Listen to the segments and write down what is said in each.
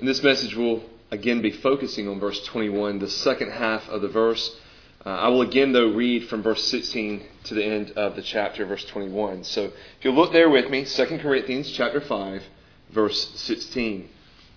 In this message, we'll again be focusing on verse 21, the second half of the verse. I will again, though, read from verse 16 to the end of the chapter, verse 21. So if you'll look there with me, 2 Corinthians chapter 5, verse 16.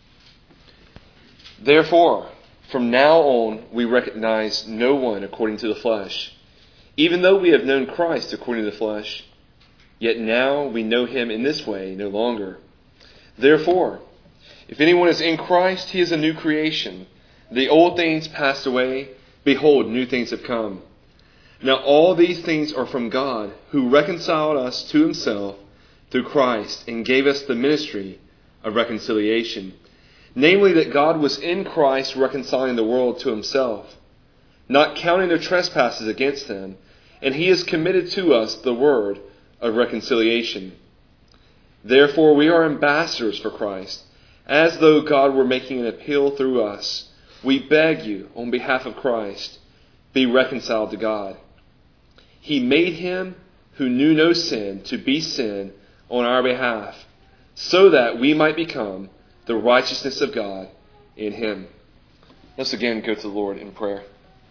Therefore, from now on, we recognize no one according to the flesh. Even though we have known Christ according to the flesh, yet now we know him in this way no longer. Therefore, if anyone is in Christ, he is a new creation. The old things passed away. Behold, new things have come. Now all these things are from God, who reconciled us to himself through Christ and gave us the ministry of reconciliation. Namely, that God was in Christ reconciling the world to himself, not counting their trespasses against them, and he has committed to us the word of reconciliation. Therefore we are ambassadors for Christ, as though God were making an appeal through us. We beg you, on behalf of Christ, be reconciled to God. He made him who knew no sin to be sin on our behalf, so that we might become the righteousness of God in him. Let's again go to the Lord in prayer.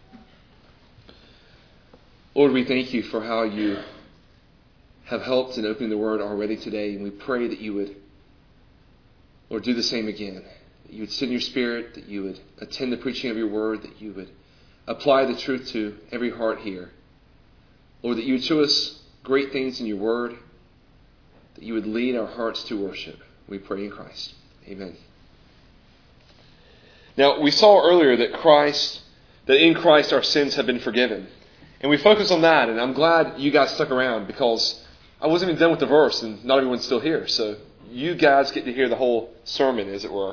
Lord, we thank you for how you have helped in opening the word already today, and we pray that you would, Lord, do the same again. That you would send your Spirit, that you would attend the preaching of your word, that you would apply the truth to every heart here. Lord, that you would show us great things in your word, that you would lead our hearts to worship. We pray in Christ. Amen. Now, we saw earlier that in Christ our sins have been forgiven. And we focused on that, and I'm glad you guys stuck around because I wasn't even done with the verse and not everyone's still here. So you guys get to hear the whole sermon, as it were.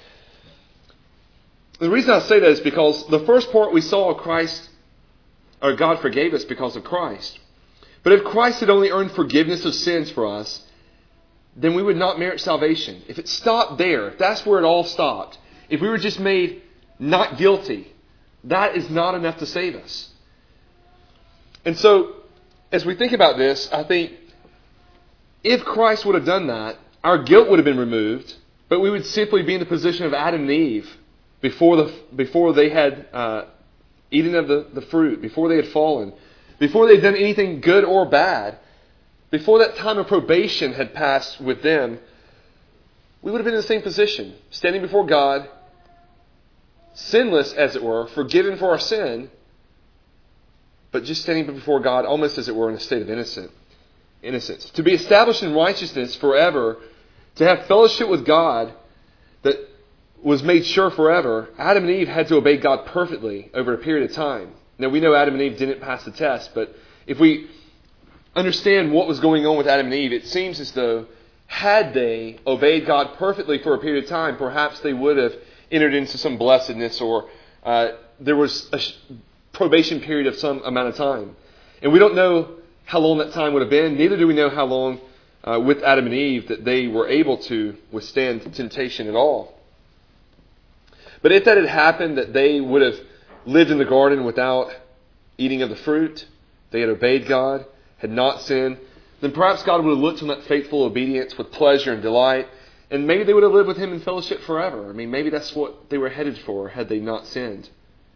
The reason I say that is because the first part we saw God forgave us because of Christ. But if Christ had only earned forgiveness of sins for us, then we would not merit salvation. If it stopped there, if that's where it all stopped, if we were just made not guilty, that is not enough to save us. And so, as we think about this, I think if Christ would have done that, our guilt would have been removed, but we would simply be in the position of Adam and Eve before they had eaten of the fruit, before they had fallen, before they had done anything good or bad, before that time of probation had passed with them. We would have been in the same position, standing before God, sinless as it were, forgiven for our sin, but just standing before God almost as it were in a state of innocence. To be established in righteousness forever, to have fellowship with God that was made sure forever, Adam and Eve had to obey God perfectly over a period of time. Now we know Adam and Eve didn't pass the test, but if we understand what was going on with Adam and Eve, it seems as though had they obeyed God perfectly for a period of time, perhaps they would have entered into some blessedness, or there was a probation period of some amount of time. And we don't know how long that time would have been. Neither do we know how long with Adam and Eve that they were able to withstand temptation at all. But if that had happened, that they would have lived in the garden without eating of the fruit, they had obeyed God, had not sinned, then perhaps God would have looked on that faithful obedience with pleasure and delight, and maybe they would have lived with him in fellowship forever. I mean, maybe that's what they were headed for had they not sinned.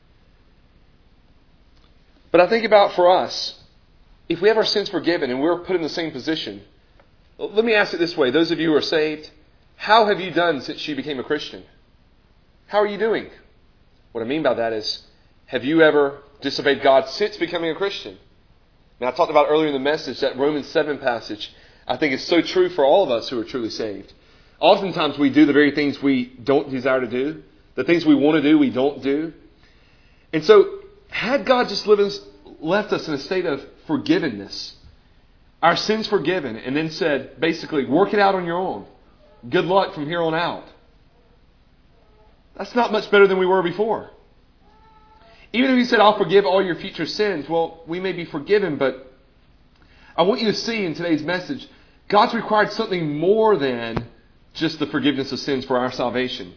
But I think about for us, if we have our sins forgiven and we're put in the same position, let me ask it this way. Those of you who are saved, how have you done since you became a Christian? How are you doing? What I mean by that is, have you ever disobeyed God since becoming a Christian? Now, I talked about earlier in the message that Romans 7 passage, I think is so true for all of us who are truly saved. Oftentimes we do the very things we don't desire to do. The things we want to do, we don't do. And so, had God just left us in a state of forgiveness, our sins forgiven, and then said, basically, work it out on your own. Good luck from here on out. That's not much better than we were before. Even if he said, I'll forgive all your future sins, well, we may be forgiven, but I want you to see in today's message, God's required something more than just the forgiveness of sins for our salvation.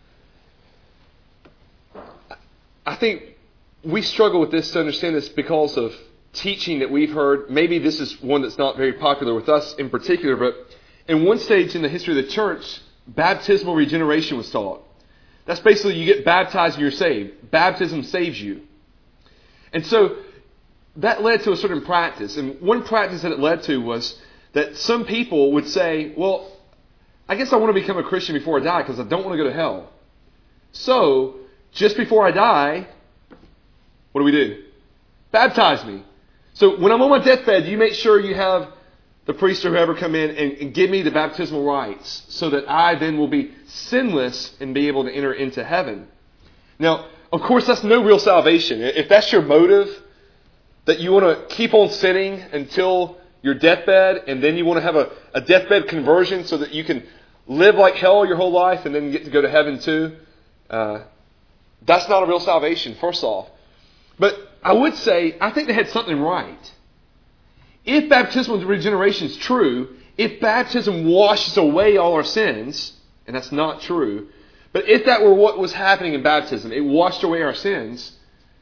I think we struggle with this to understand this because of teaching that we've heard. Maybe this is one that's not very popular with us in particular, but in one stage in the history of the church, baptismal regeneration was taught. That's basically you get baptized and you're saved. Baptism saves you. And so that led to a certain practice. And one practice that it led to was that some people would say, well, I guess I want to become a Christian before I die because I don't want to go to hell. So, just before I die, what do? Baptize me. So when I'm on my deathbed, you make sure you have the priest or whoever come in and give me the baptismal rites so that I then will be sinless and be able to enter into heaven. Now, of course, that's no real salvation. If that's your motive, that you want to keep on sinning until your deathbed and then you want to have a deathbed conversion so that you can live like hell your whole life and then get to go to heaven too, that's not a real salvation, first off. But I would say, I think they had something right. If baptismal regeneration is true, if baptism washes away all our sins, and that's not true, but if that were what was happening in baptism, it washed away our sins,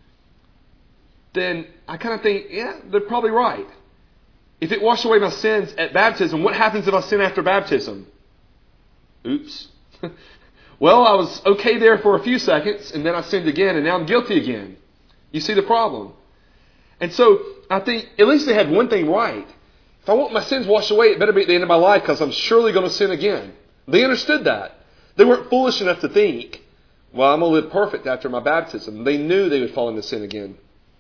then I kind of think, yeah, they're probably right. If it washed away my sins at baptism, what happens if I sin after baptism? Oops. Well, I was okay there for a few seconds, and then I sinned again, and now I'm guilty again. You see the problem? And so, I think at least they had one thing right. If I want my sins washed away, it better be at the end of my life because I'm surely going to sin again. They understood that. They weren't foolish enough to think, well, I'm going to live perfect after my baptism. They knew they would fall into sin again.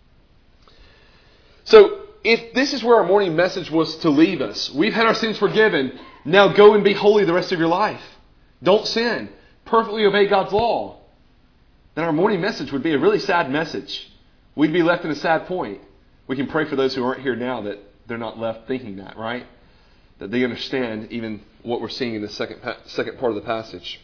So, if this is where our morning message was to leave us, we've had our sins forgiven, now go and be holy the rest of your life. Don't sin. Perfectly obey God's law. Then our morning message would be a really sad message. We'd be left in a sad point. We can pray for those who aren't here now that they're not left thinking that, right? That they understand even what we're seeing in the second part of the passage.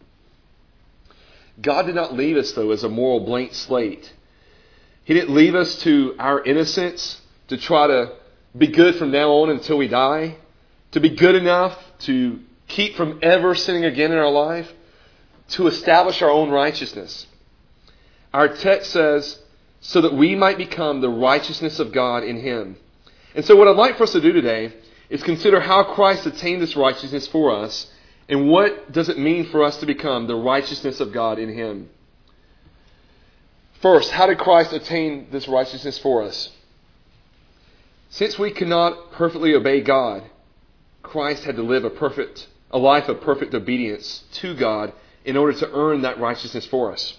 God did not leave us, though, as a moral blank slate. He didn't leave us to our innocence to try to be good from now on until we die, to be good enough to keep from ever sinning again in our life, to establish our own righteousness. Our text says, so that we might become the righteousness of God in Him. And so what I'd like for us to do today is consider how Christ attained this righteousness for us and what does it mean for us to become the righteousness of God in Him. First, how did Christ attain this righteousness for us? Since we cannot perfectly obey God, Christ had to live a life of perfect obedience to God in order to earn that righteousness for us.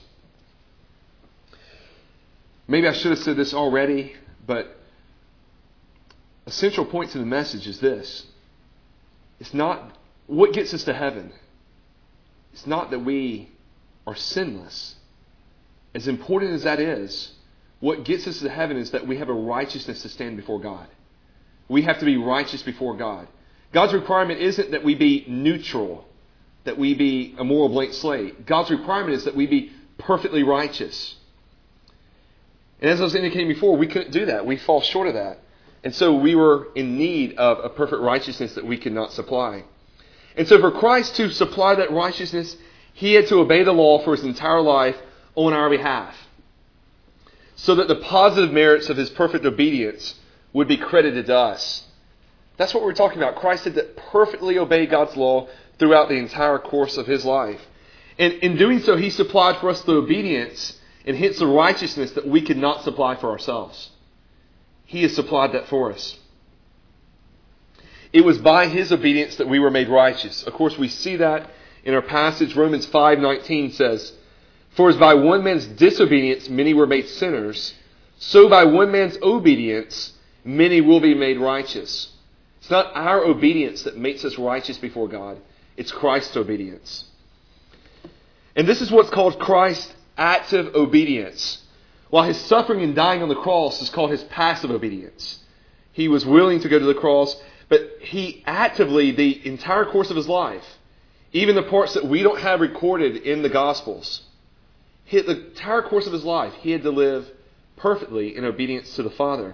Maybe I should have said this already, but a central point to the message is this. It's not what gets us to heaven. It's not that we are sinless. As important as that is, what gets us to heaven is that we have a righteousness to stand before God. We have to be righteous before God. God's requirement isn't that we be neutral, that we be a moral blank slate. God's requirement is that we be perfectly righteous. And as I was indicating before, we couldn't do that. We fall short of that. And so we were in need of a perfect righteousness that we could not supply. And so for Christ to supply that righteousness, He had to obey the law for His entire life on our behalf, so that the positive merits of His perfect obedience would be credited to us. That's what we're talking about. Christ had to perfectly obey God's law throughout the entire course of His life. And in doing so, He supplied for us the obedience and hence the righteousness that we could not supply for ourselves. He has supplied that for us. It was by His obedience that we were made righteous. Of course, we see that in our passage. Romans 5:19 says, for as by one man's disobedience many were made sinners, so by one man's obedience many will be made righteous. It's not our obedience that makes us righteous before God. It's Christ's obedience. And this is what's called Christ's active obedience. While His suffering and dying on the cross is called His passive obedience. He was willing to go to the cross, but He actively, the entire course of His life, even the parts that we don't have recorded in the Gospels, the entire course of His life, He had to live perfectly in obedience to the Father.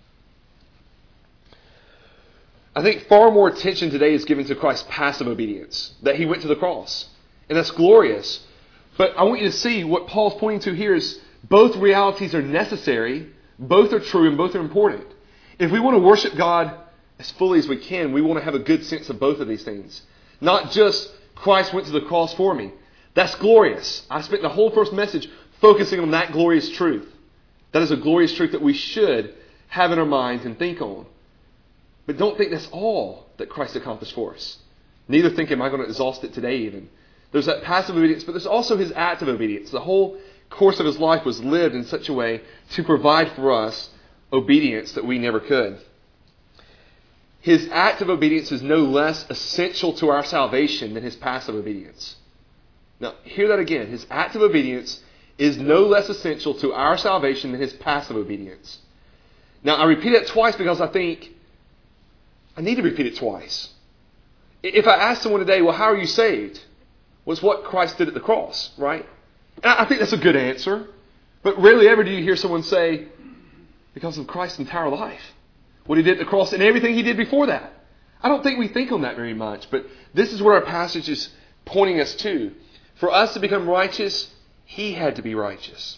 I think far more attention today is given to Christ's passive obedience, that He went to the cross. And that's glorious. But I want you to see what Paul's pointing to here is both realities are necessary, both are true, and both are important. If we want to worship God as fully as we can, we want to have a good sense of both of these things. Not just Christ went to the cross for me, That's glorious. I spent the whole first message focusing on that glorious truth. That is a glorious truth that we should have in our minds and think on. But don't think that's all that Christ accomplished for us. Neither think, am I going to exhaust it today even. There's that passive obedience, but there's also his active obedience. The whole course of his life was lived in such a way to provide for us obedience that we never could. His active obedience is no less essential to our salvation than his passive obedience. Now, hear that again. His active obedience is no less essential to our salvation than his passive obedience. Now, I repeat it twice because I think I need to repeat it twice. If I ask someone today, well, how are you saved? Well, it's what Christ did at the cross, right? And I think that's a good answer. But rarely ever do you hear someone say, because of Christ's entire life. What he did at the cross and everything he did before that. I don't think we think on that very much. But this is what our passage is pointing us to. For us to become righteous, he had to be righteous.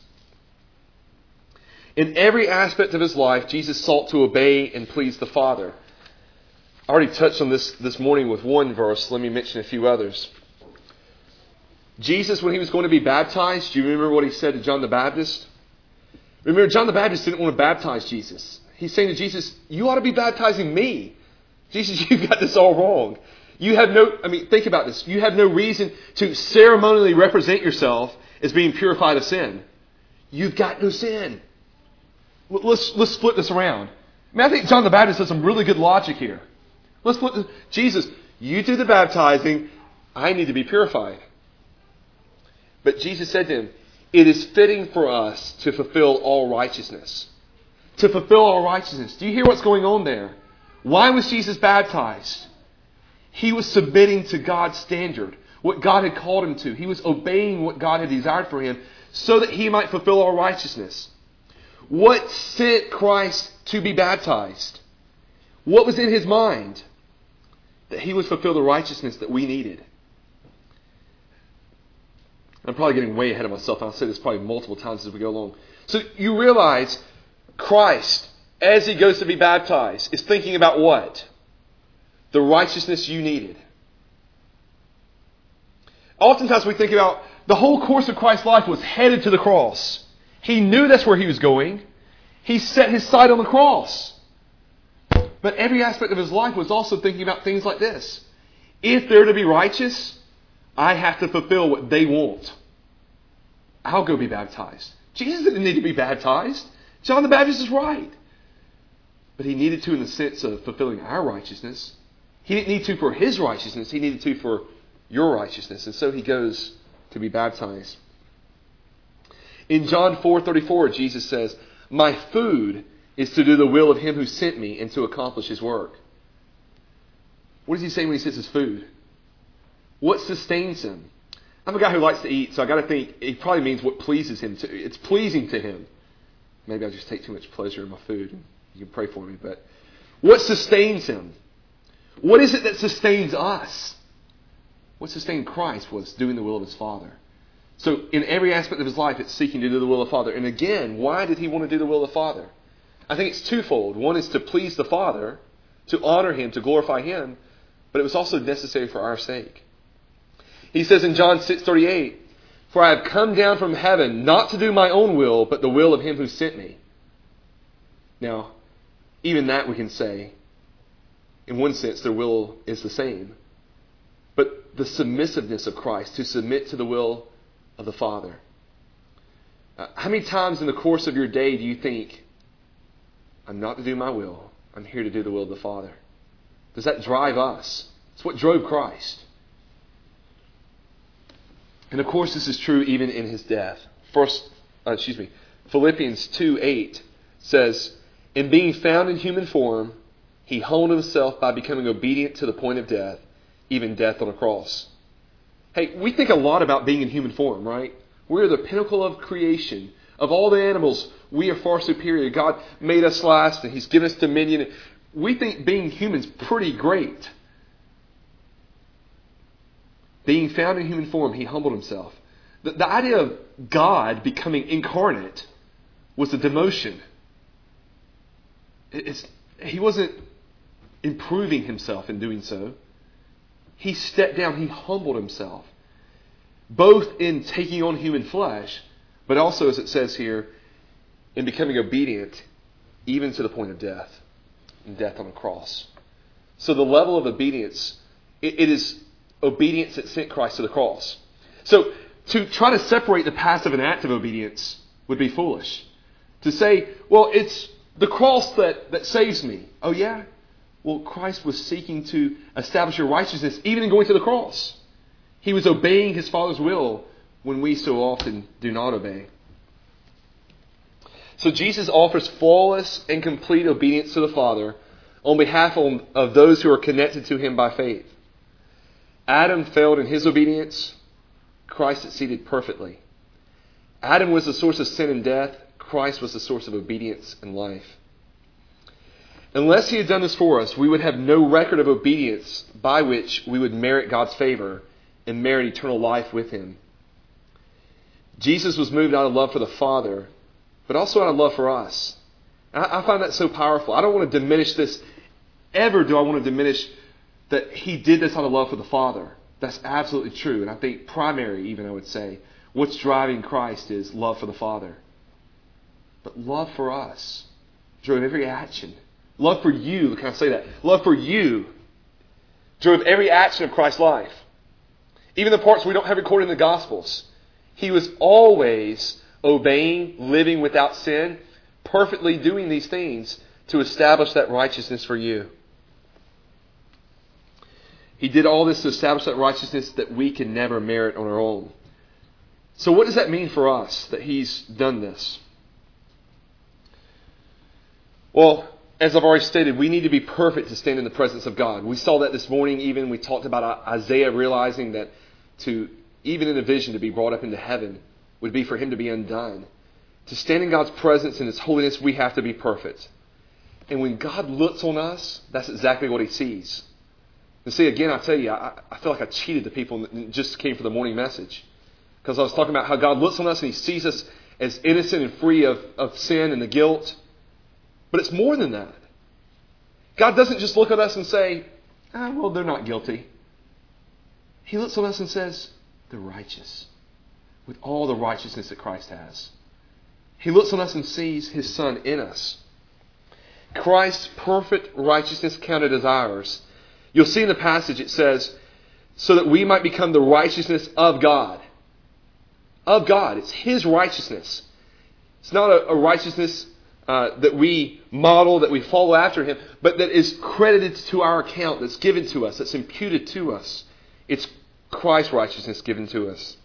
In every aspect of his life, Jesus sought to obey and please the Father. I already touched on this morning with one verse. Let me mention a few others. Jesus, when he was going to be baptized, do you remember what he said to John the Baptist? Remember, John the Baptist didn't want to baptize Jesus. He's saying to Jesus, you ought to be baptizing me. Jesus, you've got this all wrong. Think about this. You have no reason to ceremonially represent yourself as being purified of sin. You've got no sin. Let's flip this around. I think John the Baptist has some really good logic here. Let's flip this. Jesus, you do the baptizing. I need to be purified. But Jesus said to him, it is fitting for us to fulfill all righteousness. To fulfill all righteousness. Do you hear what's going on there? Why was Jesus baptized? He was submitting to God's standard, what God had called him to. He was obeying what God had desired for him so that he might fulfill all righteousness. What sent Christ to be baptized? What was in his mind? That he would fulfill the righteousness that we needed. I'm probably getting way ahead of myself. I'll say this probably multiple times as we go along. So you realize Christ, as he goes to be baptized, is thinking about what? The righteousness you needed. Oftentimes we think about the whole course of Christ's life was headed to the cross. He knew that's where he was going. He set his sight on the cross. But every aspect of his life was also thinking about things like this. If they're to be righteous, I have to fulfill what they want. I'll go be baptized. Jesus didn't need to be baptized. John the Baptist is right. But he needed to in the sense of fulfilling our righteousness. He didn't need to for his righteousness. He needed to for your righteousness. And so he goes to be baptized. In John 4:34, Jesus says, my food is to do the will of him who sent me and to accomplish his work. What does he say when he says his food? What sustains him? I'm a guy who likes to eat, so I got to think it probably means what pleases him. It's pleasing to him. Maybe I just take too much pleasure in my food. You can pray for me. But what sustains him? What is it that sustains us? What sustained Christ was doing the will of his Father. So in every aspect of his life, it's seeking to do the will of the Father. And again, why did he want to do the will of the Father? I think it's twofold. One is to please the Father, to honor him, to glorify him. But it was also necessary for our sake. He says in John 6:38, for I have come down from heaven not to do my own will, but the will of him who sent me. Now, even that we can say, in one sense, their will is the same. But the submissiveness of Christ, to submit to the will of the Father. How many times in the course of your day do you think, I'm not to do my will, I'm here to do the will of the Father? Does that drive us? It's what drove Christ. And of course this is true even in his death. Philippians 2:8 says, in being found in human form, he humbled himself by becoming obedient to the point of death, even death on a cross. Hey, we think a lot about being in human form, right? We're the pinnacle of creation. Of all the animals, we are far superior. God made us last and he's given us dominion. We think being human's pretty great. Being found in human form, he humbled himself. The idea of God becoming incarnate was a demotion. He wasn't improving himself in doing so. He stepped down. He humbled himself. both in taking on human flesh, but also, as it says here, in becoming obedient, even to the point of death, and death on a cross. So the level of obedience, it is obedience that sent Christ to the cross. So to try to separate the passive and active obedience would be foolish. To say, well, it's the cross that saves me. Oh yeah? Well, Christ was seeking to establish your righteousness even in going to the cross. He was obeying His Father's will when we so often do not obey. So Jesus offers flawless and complete obedience to the Father on behalf of those who are connected to Him by faith. Adam failed in his obedience. Christ succeeded perfectly. Adam was the source of sin and death. Christ was the source of obedience and life. Unless He had done this for us, we would have no record of obedience by which we would merit God's favor and merit eternal life with Him. Jesus was moved out of love for the Father, but also out of love for us. I find that so powerful. I don't want to diminish this. Ever do I want to diminish that He did this out of love for the Father. That's absolutely true. And I think primary, even I would say, what's driving Christ is love for the Father. But love for us drove every action. Love for you, can I say that? Love for you drove every action of Christ's life. Even the parts we don't have recorded in the Gospels. He was always obeying, living without sin, perfectly doing these things to establish that righteousness for you. He did all this to establish that righteousness that we can never merit on our own. So what does that mean for us, that He's done this? Well, as I've already stated, we need to be perfect to stand in the presence of God. We saw that this morning even. We talked about Isaiah realizing that even in a vision, to be brought up into heaven would be for him to be undone. To stand in God's presence and His holiness, we have to be perfect. And when God looks on us, that's exactly what He sees. And see, again, I tell you, I feel like I cheated the people that just came for the morning message. Because I was talking about how God looks on us and He sees us as innocent and free of sin and the guilt. But it's more than that. God doesn't just look at us and say, well, they're not guilty. He looks on us and says, they're righteous. With all the righteousness that Christ has. He looks on us and sees His Son in us. Christ's perfect righteousness counted as ours. You'll see in the passage it says, so that we might become the righteousness of God. Of God. It's His righteousness. It's not a righteousness that we model, that we follow after Him, but that is credited to our account, that's given to us, that's imputed to us. It's Christ's righteousness given to us.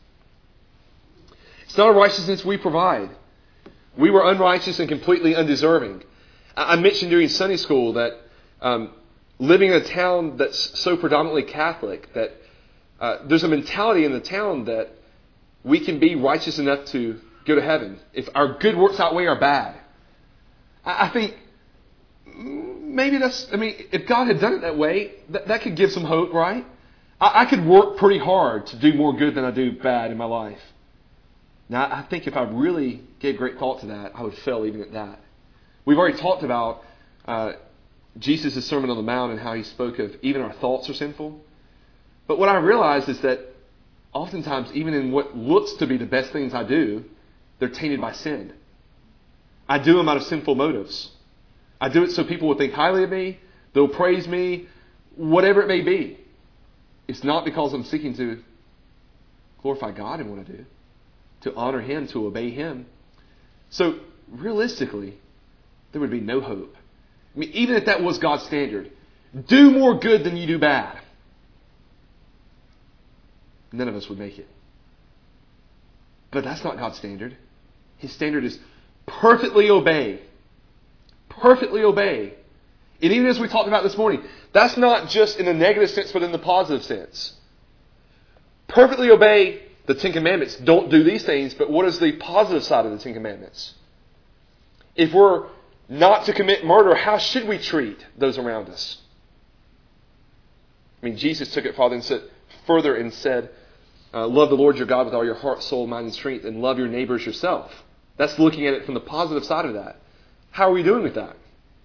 It's not a righteousness we provide. We were unrighteous and completely undeserving. I mentioned during Sunday school that living in a town that's so predominantly Catholic, that there's a mentality in the town that we can be righteous enough to go to heaven if our good works outweigh our bad. I think maybe if God had done it that way, that could give some hope, right? I could work pretty hard to do more good than I do bad in my life. Now, I think if I really gave great thought to that, I would fail even at that. We've already talked about Jesus' Sermon on the Mount and how He spoke of even our thoughts are sinful. But what I realized is that oftentimes, even in what looks to be the best things I do, they're tainted by sin. I do them out of sinful motives. I do it so people will think highly of me, they'll praise me, whatever it may be. It's not because I'm seeking to glorify God in what I do, to honor Him, to obey Him. So, realistically, there would be no hope. I mean, even if that was God's standard, do more good than you do bad. None of us would make it. But that's not God's standard. His standard is perfectly obey. Perfectly obey. And even as we talked about this morning, that's not just in the negative sense, but in the positive sense. Perfectly obey the Ten Commandments. Don't do these things, but what is the positive side of the Ten Commandments? If we're not to commit murder, how should we treat those around us? I mean, Jesus took it further and said, love the Lord your God with all your heart, soul, mind, and strength, and love your neighbors yourself. That's looking at it from the positive side of that. How are we doing with that?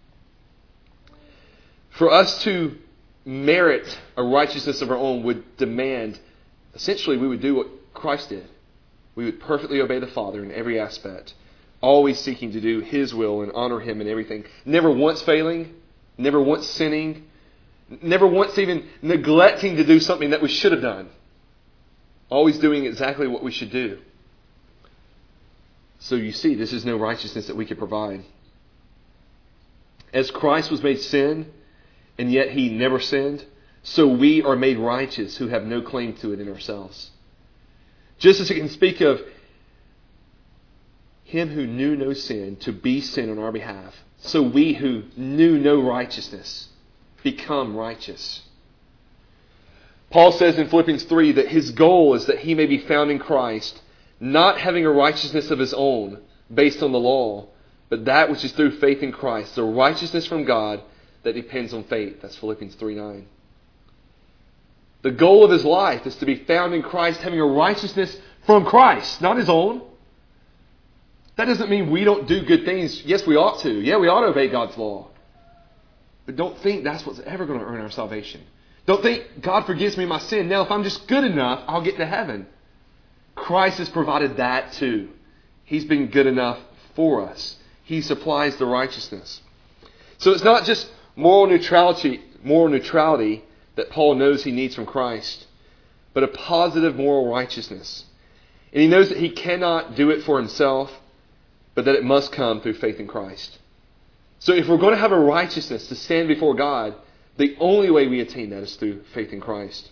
For us to merit a righteousness of our own would demand, essentially we would do what Christ did. We would perfectly obey the Father in every aspect, always seeking to do His will and honor Him in everything. Never once failing, never once sinning, never once even neglecting to do something that we should have done. Always doing exactly what we should do. So you see, this is no righteousness that we could provide. As Christ was made sin, and yet He never sinned, so we are made righteous who have no claim to it in ourselves. Just as it can speak of Him who knew no sin to be sin on our behalf, so we who knew no righteousness become righteous. Paul says in Philippians 3 that his goal is that he may be found in Christ, not having a righteousness of his own based on the law, but that which is through faith in Christ, the righteousness from God that depends on faith. That's Philippians 3:9. The goal of his life is to be found in Christ, having a righteousness from Christ, not his own. That doesn't mean we don't do good things. Yes, we ought to. Yeah, we ought to obey God's law. But don't think that's what's ever going to earn our salvation. Don't think God forgives me my sin. Now, if I'm just good enough, I'll get to heaven. Christ has provided that too. He's been good enough for us. He supplies the righteousness. So it's not just moral neutrality that Paul knows he needs from Christ, but a positive moral righteousness. And he knows that he cannot do it for himself, but that it must come through faith in Christ. So if we're going to have a righteousness to stand before God, the only way we attain that is through faith in Christ.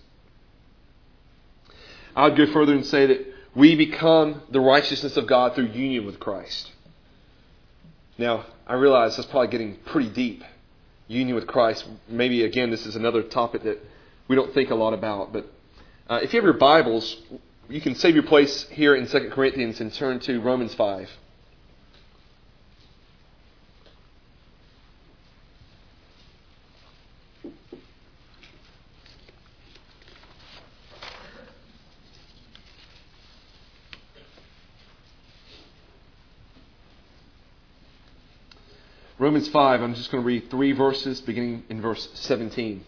I would go further and say that we become the righteousness of God through union with Christ. Now, I realize that's probably getting pretty deep. Union with Christ. Maybe, again, this is another topic that we don't think a lot about. But if you have your Bibles, you can save your place here in 2 Corinthians and turn to Romans 5. Romans 5, I'm just going to read 3 verses beginning in verse 17.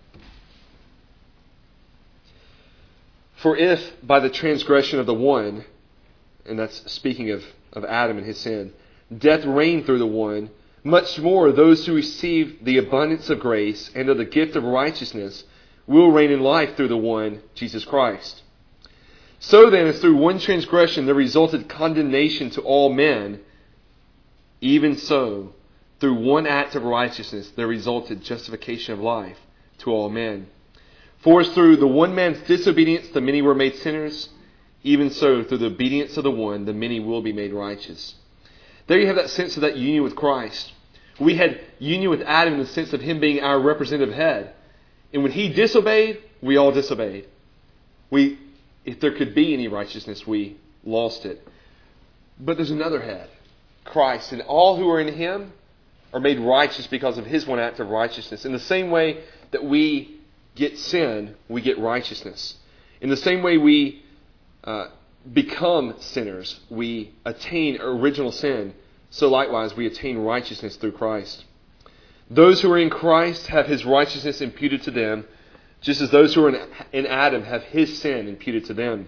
For if by the transgression of the one, and that's speaking of Adam and his sin, death reigned through the one, much more those who receive the abundance of grace and of the gift of righteousness will reign in life through the one, Jesus Christ. So then, as through one transgression there resulted condemnation to all men, even so, through one act of righteousness there resulted justification of life to all men. For as through the one man's disobedience the many were made sinners, even so through the obedience of the one the many will be made righteous. There you have that sense of that union with Christ. We had union with Adam in the sense of him being our representative head. And when he disobeyed, we all disobeyed. If there could be any righteousness, we lost it. But there's another head, Christ, and all who are in him are made righteous because of his one act of righteousness. In the same way that we get sin, we get righteousness. In the same way we become sinners, we attain original sin, so likewise we attain righteousness through Christ. Those who are in Christ have his righteousness imputed to them, just as those who are in Adam have his sin imputed to them.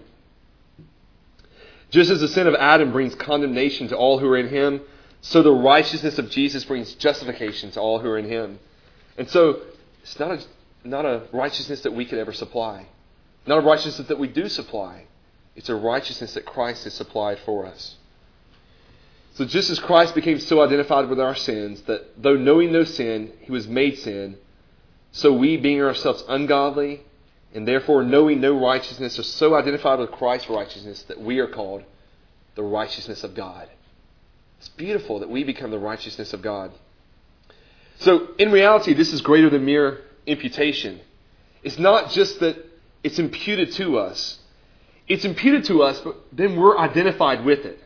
Just as the sin of Adam brings condemnation to all who are in him, so the righteousness of Jesus brings justification to all who are in him. And so it's not a righteousness that we could ever supply. Not a righteousness that we do supply. It's a righteousness that Christ has supplied for us. So just as Christ became so identified with our sins that though knowing no sin, he was made sin, so we, being ourselves ungodly and therefore knowing no righteousness, are so identified with Christ's righteousness that we are called the righteousness of God. It's beautiful that we become the righteousness of God. So in reality, this is greater than mere imputation. It's not just that it's imputed to us. It's imputed to us, but then we're identified with it.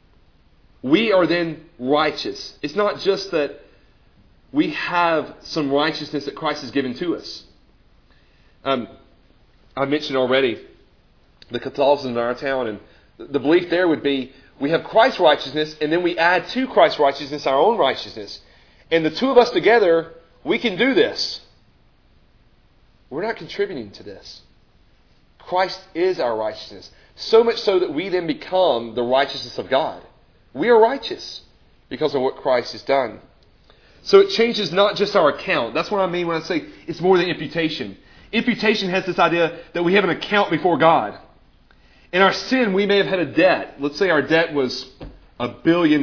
We are then righteous. It's not just that we have some righteousness that Christ has given to us. I mentioned already the Catholicism in our town, and the belief there would be we have Christ's righteousness, and then we add to Christ's righteousness our own righteousness. And the two of us together, we can do this. We're not contributing to this. Christ is our righteousness. So much so that we then become the righteousness of God. We are righteous because of what Christ has done. So it changes not just our account. That's what I mean when I say it's more than imputation. Imputation has this idea that we have an account before God. In our sin, we may have had a debt. Let's say our debt was $1 billion.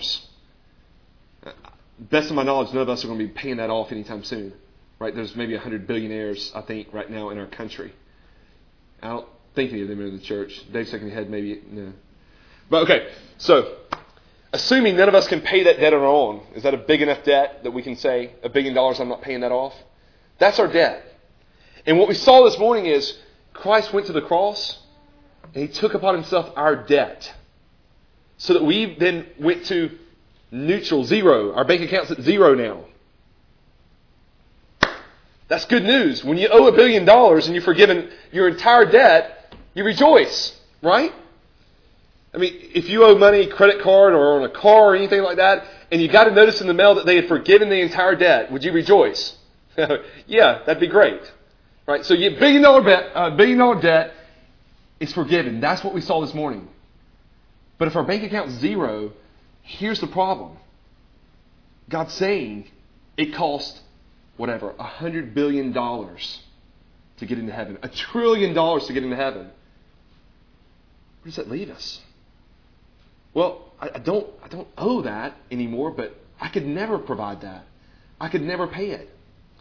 Best of my knowledge, none of us are going to be paying that off anytime soon. Right? There's maybe 100 billionaires, I think, right now in our country. I don't think any of them are in the church. Dave shaking his head, maybe. No. But okay, so assuming none of us can pay that debt on our own, is that a big enough debt that we can say, $1 billion, I'm not paying that off? That's our debt. And what we saw this morning is Christ went to the cross and He took upon Himself our debt. So that we then went to neutral, zero. Our bank account's at zero now. That's good news. When you owe $1 billion and you're forgiven your entire debt, you rejoice, right? I mean, if you owe money, credit card or on a car or anything like that, and you got a notice in the mail that they had forgiven the entire debt, would you rejoice? Yeah, that'd be great. Right? So your $1 billion debt is forgiven. That's what we saw this morning. But if our bank account's zero, here's the problem. God's saying it cost whatever, $100 billion to get into heaven. $1 trillion to get into heaven. Where does that leave us? Well, I don't owe that anymore, but I could never provide that. I could never pay it.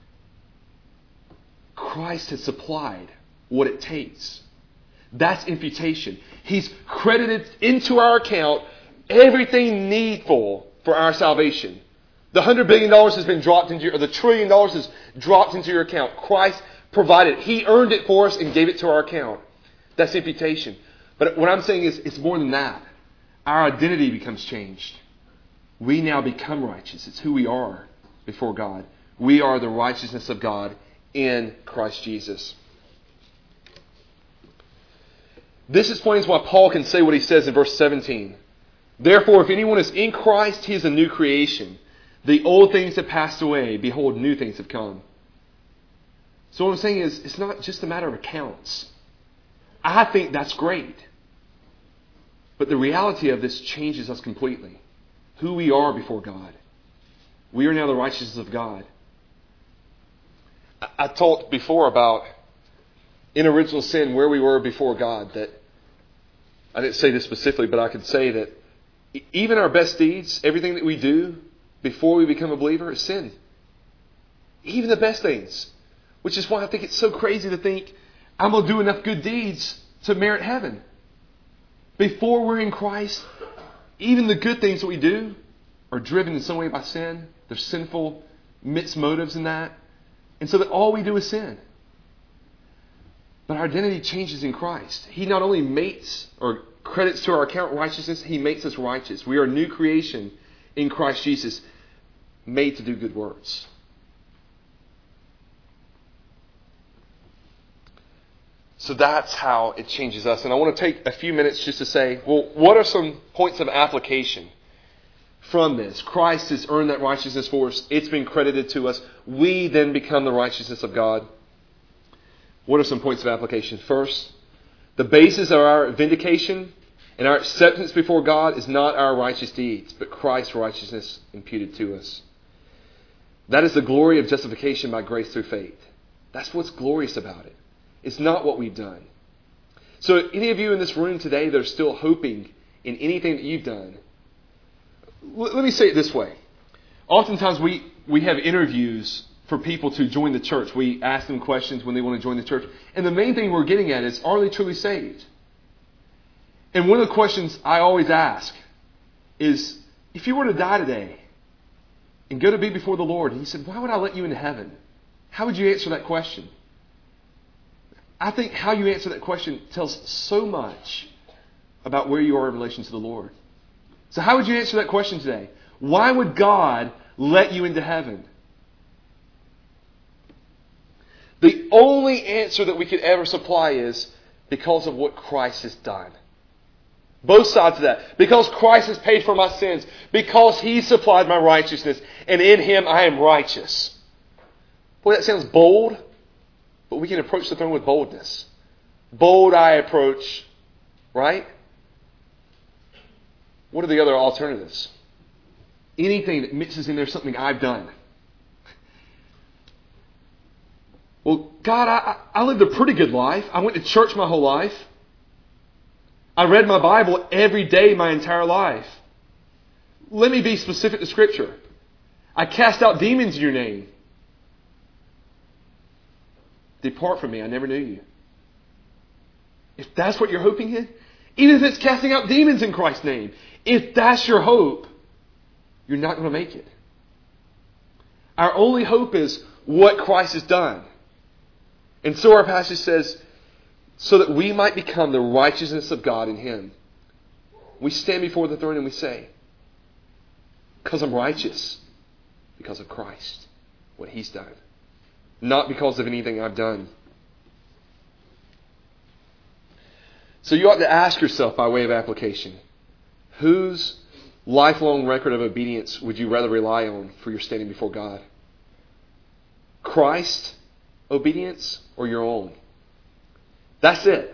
Christ has supplied what it takes. That's imputation. He's credited into our account everything needful for our salvation. The $100 billion has been dropped into or the $1 trillion is dropped into your account. Christ provided it. He earned it for us and gave it to our account. That's imputation. But what I'm saying is it's more than that. Our identity becomes changed. We now become righteous. It's who we are before God. We are the righteousness of God in Christ Jesus. This explains why Paul can say what he says in verse 17. Therefore, if anyone is in Christ, he is a new creation. The old things have passed away. Behold, new things have come. So what I'm saying is, it's not just a matter of accounts. I think that's great. But the reality of this changes us completely. Who we are before God. We are now the righteousness of God. I talked before about in original sin where we were before God. That I didn't say this specifically, but I could say that even our best deeds, everything that we do before we become a believer is sin. Even the best things. Which is why I think it's so crazy to think I'm going to do enough good deeds to merit heaven. Before we're in Christ, even the good things that we do are driven in some way by sin. There's sinful, mixed motives in that. And so that all we do is sin. But our identity changes in Christ. He not only mates or credits to our account righteousness, He makes us righteous. We are a new creation in Christ Jesus, made to do good works. So that's how it changes us. And I want to take a few minutes just to say, well, what are some points of application from this? Christ has earned that righteousness for us. It's been credited to us. We then become the righteousness of God. What are some points of application? First, the basis of our vindication and our acceptance before God is not our righteous deeds, but Christ's righteousness imputed to us. That is the glory of justification by grace through faith. That's what's glorious about it. It's not what we've done. So any of you in this room today that are still hoping in anything that you've done, let me say it this way. Oftentimes we have interviews for people to join the church. We ask them questions when they want to join the church. And the main thing we're getting at is, are they truly saved? And one of the questions I always ask is, if you were to die today and go to be before the Lord, and He said, why would I let you into heaven? How would you answer that question? I think how you answer that question tells so much about where you are in relation to the Lord. So how would you answer that question today? Why would God let you into heaven? The only answer that we could ever supply is because of what Christ has done. Both sides of that. Because Christ has paid for my sins. Because He supplied my righteousness. And in Him I am righteous. Boy, that sounds bold. But we can approach the throne with boldness. bold eye approach, right? What are the other alternatives? Anything that mixes in there something I've done. Well, God, I lived a pretty good life. I went to church my whole life. I read my Bible every day my entire life. Let me be specific to Scripture. I cast out demons in your name. Depart from me, I never knew you. If that's what you're hoping in, even if it's casting out demons in Christ's name, if that's your hope, you're not going to make it. Our only hope is what Christ has done. And so our passage says, so that we might become the righteousness of God in Him. We stand before the throne and we say, because I'm righteous, because of Christ, what He's done. Not because of anything I've done. So you ought to ask yourself by way of application, whose lifelong record of obedience would you rather rely on for your standing before God? Christ's obedience or your own? That's it.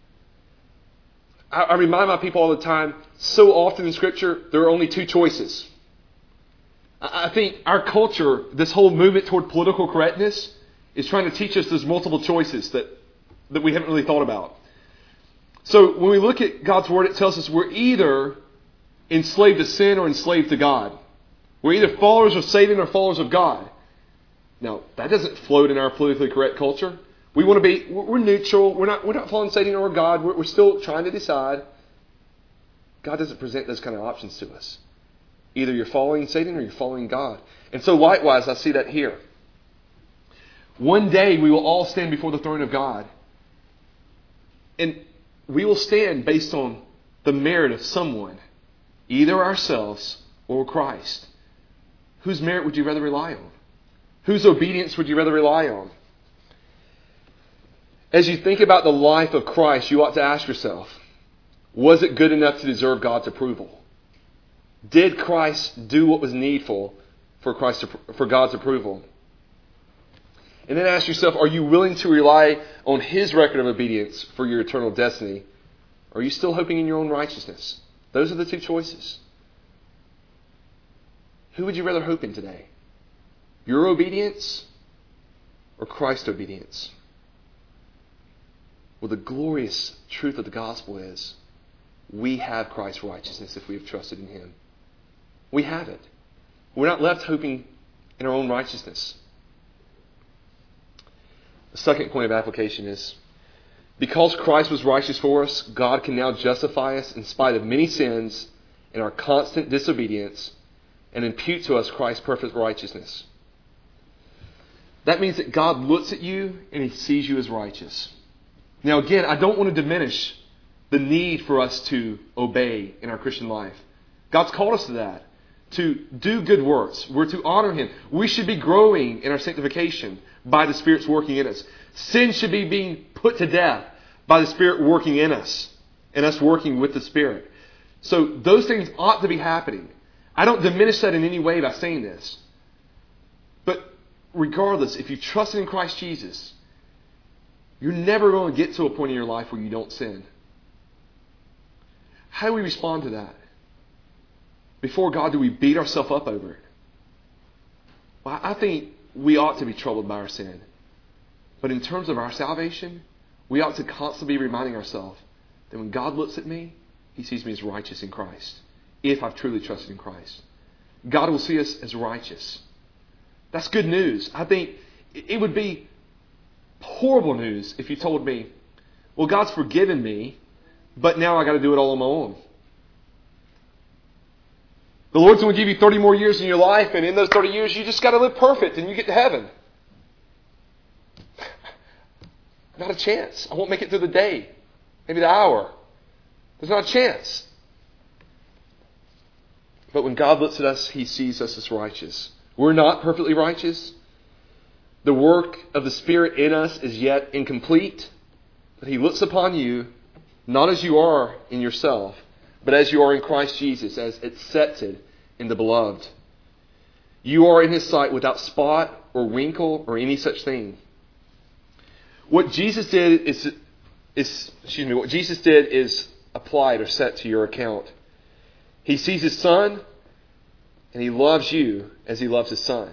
I remind my people all the time, so often in Scripture, there are only two choices. I think our culture, this whole movement toward political correctness, is trying to teach us there's multiple choices that we haven't really thought about. So when we look at God's Word, it tells us we're either enslaved to sin or enslaved to God. We're either followers of Satan or followers of God. Now, that doesn't float in our politically correct culture. We want to be, we're neutral. We're not following Satan or God. We're still trying to decide. God doesn't present those kind of options to us. Either you're following Satan or you're following God. And so likewise, I see that here. One day we will all stand before the throne of God. And we will stand based on the merit of someone, either ourselves or Christ. Whose merit would you rather rely on? Whose obedience would you rather rely on? As you think about the life of Christ, you ought to ask yourself, was it good enough to deserve God's approval? Did Christ do what was needful for God's approval? And then ask yourself, are you willing to rely on His record of obedience for your eternal destiny? Or are you still hoping in your own righteousness? Those are the two choices. Who would you rather hope in today? Your obedience or Christ's obedience? Well, the glorious truth of the gospel is we have Christ's righteousness if we have trusted in Him. We have it. We're not left hoping in our own righteousness. The second point of application is, because Christ was righteous for us, God can now justify us in spite of many sins and our constant disobedience and impute to us Christ's perfect righteousness. That means that God looks at you and He sees you as righteous. Now again, I don't want to diminish the need for us to obey in our Christian life. God's called us to that, to do good works. We're to honor Him. We should be growing in our sanctification by the Spirit's working in us. Sin should be being put to death by the Spirit working in us and us working with the Spirit. So those things ought to be happening. I don't diminish that in any way by saying this. But regardless, if you trust in Christ Jesus, you're never going to get to a point in your life where you don't sin. How do we respond to that? Before God, do we beat ourselves up over it? Well, I think we ought to be troubled by our sin. But in terms of our salvation, we ought to constantly be reminding ourselves that when God looks at me, He sees me as righteous in Christ. If I've truly trusted in Christ. God will see us as righteous. That's good news. I think it would be horrible news if you told me, well, God's forgiven me, but now I got to do it all on my own. The Lord's going to give you 30 more years in your life, and in those 30 years, you just got to live perfect, and you get to heaven. Not a chance. I won't make it through the day, maybe the hour. There's not a chance. But when God looks at us, He sees us as righteous. We're not perfectly righteous. The work of the Spirit in us is yet incomplete. But He looks upon you, not as you are in yourself, but as you are in Christ Jesus, as accepted in the Beloved. You are in His sight without spot or wrinkle or any such thing. What Jesus did is what Jesus did is applied or set to your account. He sees His Son, and He loves you as He loves His Son.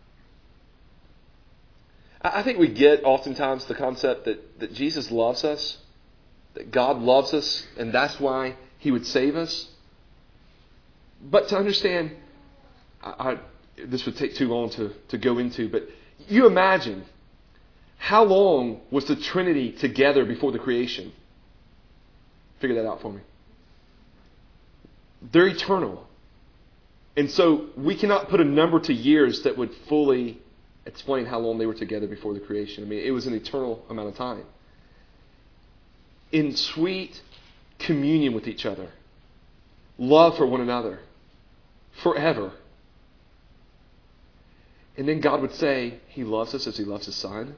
I think we get oftentimes the concept that Jesus loves us, that God loves us, and that's why He would save us. But to understand, this would take too long to go into, but you imagine, how long was the Trinity together before the creation? Figure that out for me. They're eternal. And so we cannot put a number to years that would fully explain how long they were together before the creation. I mean, it was an eternal amount of time. In sweet communion with each other. Love for one another. Forever. And then God would say He loves us as He loves His Son.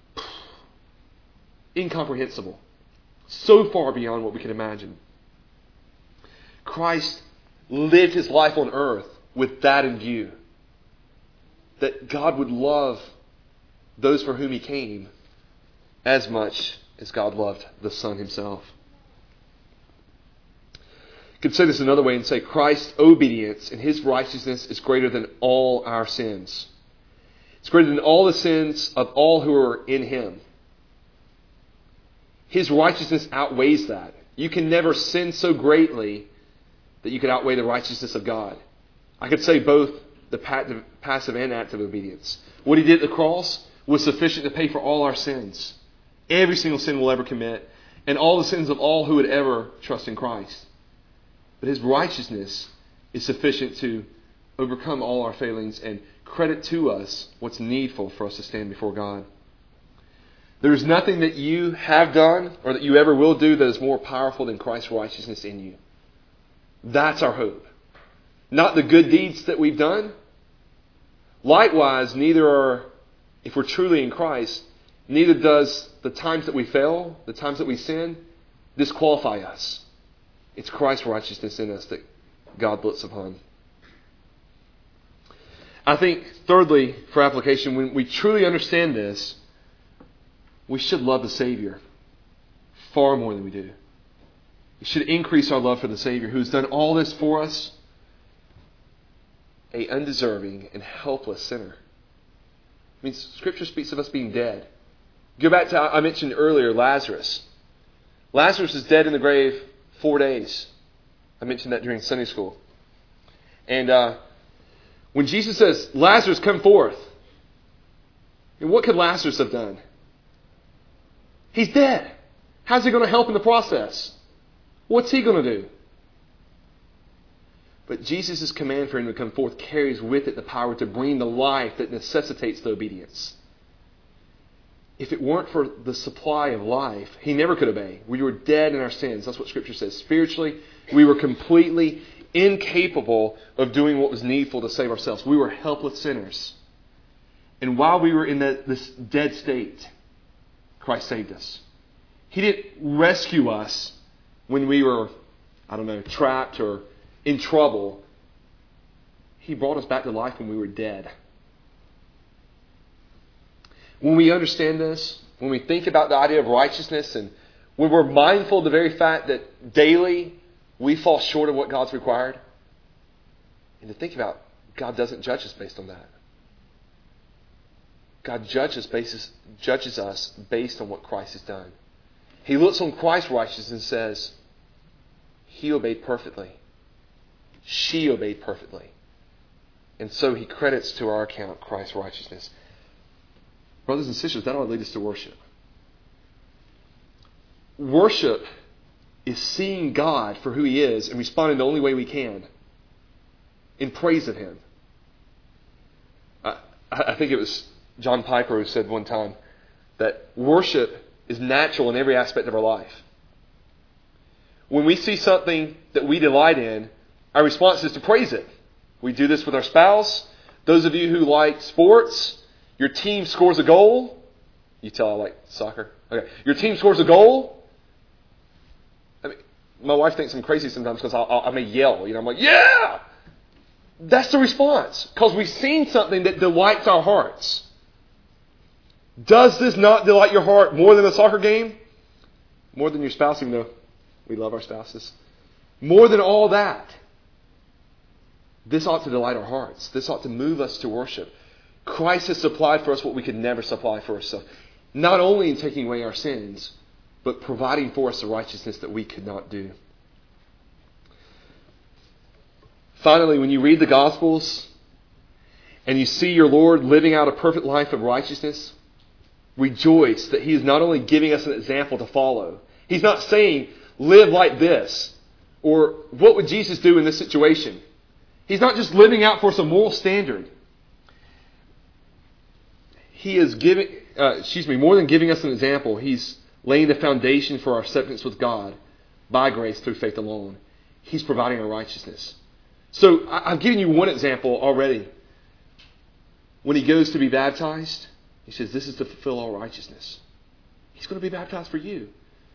Incomprehensible. So far beyond what we can imagine. Christ lived His life on earth with that in view. That God would love those for whom He came as much as God loved the Son Himself. You could say this another way and say Christ's obedience and His righteousness is greater than all our sins. It's greater than all the sins of all who are in Him. His righteousness outweighs that. You can never sin so greatly that you could outweigh the righteousness of God. I could say both the passive and active obedience. What He did at the cross was sufficient to pay for all our sins. Every single sin we'll ever commit. And all the sins of all who would ever trust in Christ. But His righteousness is sufficient to overcome all our failings and credit to us what's needful for us to stand before God. There is nothing that you have done or that you ever will do that is more powerful than Christ's righteousness in you. That's our hope. Not the good deeds that we've done. Likewise, neither are, if we're truly in Christ, neither does the times that we fail, the times that we sin, disqualify us. It's Christ's righteousness in us that God looks upon. I think, thirdly, for application, when we truly understand this, we should love the Savior far more than we do. We should increase our love for the Savior who's done all this for us, an undeserving and helpless sinner. I mean, Scripture speaks of us being dead. Go back to, I mentioned earlier, Lazarus. Lazarus is dead in the grave 4 days. I mentioned that during Sunday school. And when Jesus says, Lazarus, come forth, what could Lazarus have done? He's dead. How's he going to help in the process? What's he going to do? But Jesus' command for him to come forth carries with it the power to bring the life that necessitates the obedience. If it weren't for the supply of life, He never could obey. We were dead in our sins. That's what Scripture says. Spiritually, we were completely incapable of doing what was needful to save ourselves. We were helpless sinners. And while we were in this dead state, Christ saved us. He didn't rescue us when we were, trapped or in trouble. He brought us back to life when we were dead. When we understand this, when we think about the idea of righteousness, and when we're mindful of the very fact that daily we fall short of what God's required, and to think about, God doesn't judge us based on that. God judges us based on what Christ has done. He looks on Christ's righteousness and says, He obeyed perfectly. She obeyed perfectly. And so He credits to our account Christ's righteousness. Brothers and sisters, that ought to lead us to worship. Worship is seeing God for who He is and responding the only way we can in praise of Him. I think it was John Piper who said one time that worship is natural in every aspect of our life. When we see something that we delight in, our response is to praise it. We do this with our spouse. Those of you who like sports, your team scores a goal. You tell I like soccer. Okay. Your team scores a goal. I mean, my wife thinks I'm crazy sometimes because I may yell. I'm like, yeah! That's the response. Because we've seen something that delights our hearts. Does this not delight your heart more than a soccer game? More than your spouse, even though we love our spouses. More than all that, this ought to delight our hearts. This ought to move us to worship. Christ has supplied for us what we could never supply for ourselves. Not only in taking away our sins, but providing for us the righteousness that we could not do. Finally, when you read the Gospels and you see your Lord living out a perfect life of righteousness, rejoice that He is not only giving us an example to follow. He's not saying, live like this, or what would Jesus do in this situation? He's not just living out for us a moral standard. He is giving, more than giving us an example, He's laying the foundation for our acceptance with God by grace through faith alone. He's providing our righteousness. So I've given you one example already. When He goes to be baptized, He says, this is to fulfill all righteousness. He's going to be baptized for you.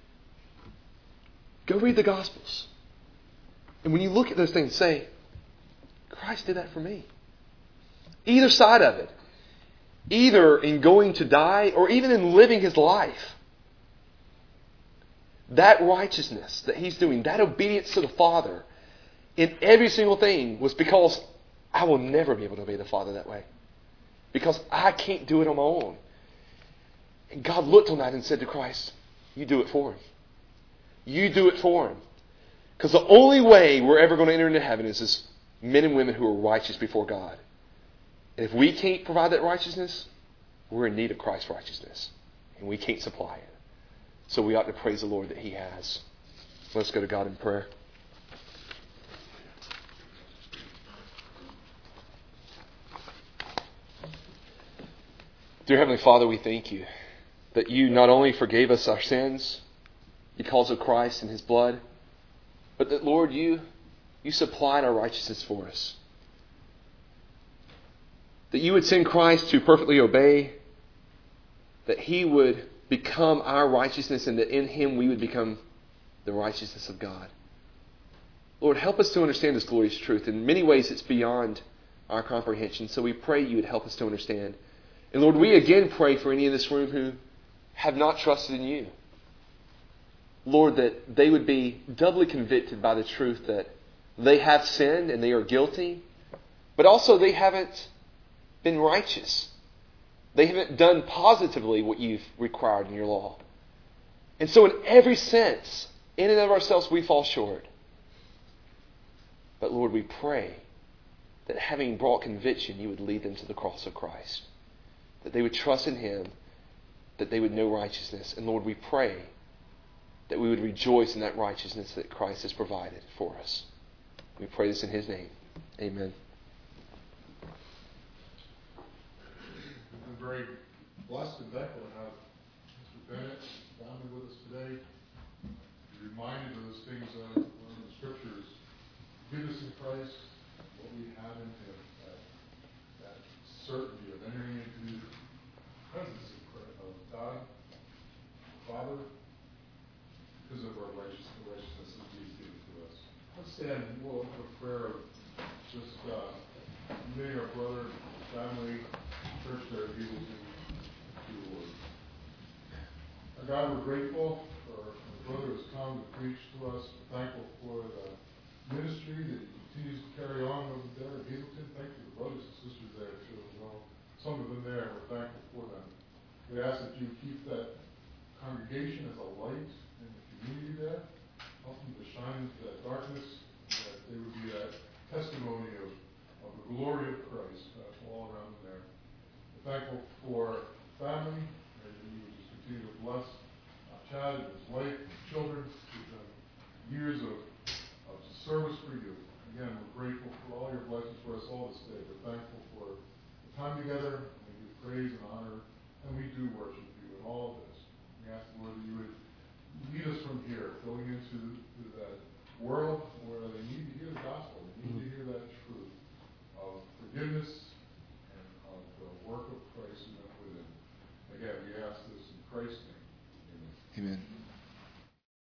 Go read the Gospels. And when you look at those things, say, Christ did that for me. Either side of it. Either in going to die or even in living His life. That righteousness that He's doing, that obedience to the Father in every single thing was because I will never be able to obey the Father that way. Because I can't do it on my own. And God looked on that and said to Christ, you do it for Him. You do it for Him. Because the only way we're ever going to enter into heaven is as men and women who are righteous before God. And if we can't provide that righteousness, we're in need of Christ's righteousness. And we can't supply it. So we ought to praise the Lord that He has. Let's go to God in prayer. Dear Heavenly Father, we thank You that You not only forgave us our sins because of Christ and His blood, but that, Lord, You supplied our righteousness for us. That You would send Christ to perfectly obey, that He would become our righteousness, and that in Him we would become the righteousness of God. Lord, help us to understand this glorious truth. In many ways it's beyond our comprehension, so we pray You would help us to understand. And Lord, we again pray for any in this room who have not trusted in You. Lord, that they would be doubly convicted by the truth that they have sinned and they are guilty, but also they haven't been righteous. They haven't done positively what You've required in Your law. And so in every sense, in and of ourselves, we fall short. But Lord, we pray that having brought conviction, You would lead them to the cross of Christ. That they would trust in Him, that they would know righteousness. And Lord, we pray that we would rejoice in that righteousness that Christ has provided for us. We pray this in His name. Amen. I'm very blessed and thankful to have Mr. Bennett family with us today. Be reminded of those things in the Scriptures. Forgiveness in Christ, what we have in Him, that certainty of entering into the presence of God, the Father, because of our righteousness that He's given to us. Let's stand and we'll have a prayer of just committing our brother, family, church there at Hazelton to the Lord. Our God, we're grateful for the brother who has come to preach to us. We're thankful for the ministry that He continues to carry on over there at Hazelton. Thank you for the brothers and sisters there too as well. Some of them there, we're thankful for them. We ask that You keep that congregation as a light in the community there. Help them to shine into that darkness, that they would be that testimony of the glory of Christ all around them there. We're thankful for family, and that You would just continue to bless Chad and his wife and his children. We've done years of service for You. Again, we're grateful for all Your blessings for us all this day. We're thankful for the time together. We give praise and honor, and we do worship You in all of this. We ask, Lord, that You would lead us from here, going into that